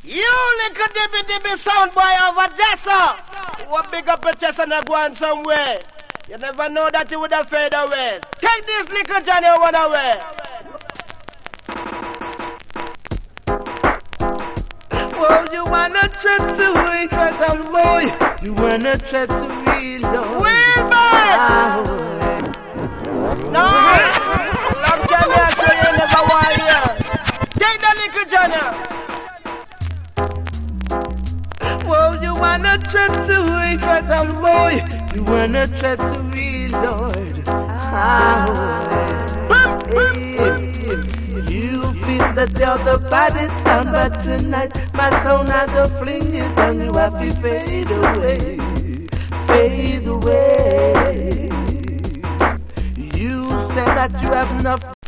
You little dibby sound boy over there, sir. What big up your chest and go on somewhere. You never know that you would have fade away. Take this little Johnny one away. Oh, you wanna try to wake us up, boy. You wanna try to reload. No! Long Johnny, I say you never want here. Take the little Johnny. Oh, you wanna try to wake us up, boy. You wanna try to reload. You feel that you're the baddest sound, but tonight my sound I go fling you down. You have to fade away, fade away. You said that you have enough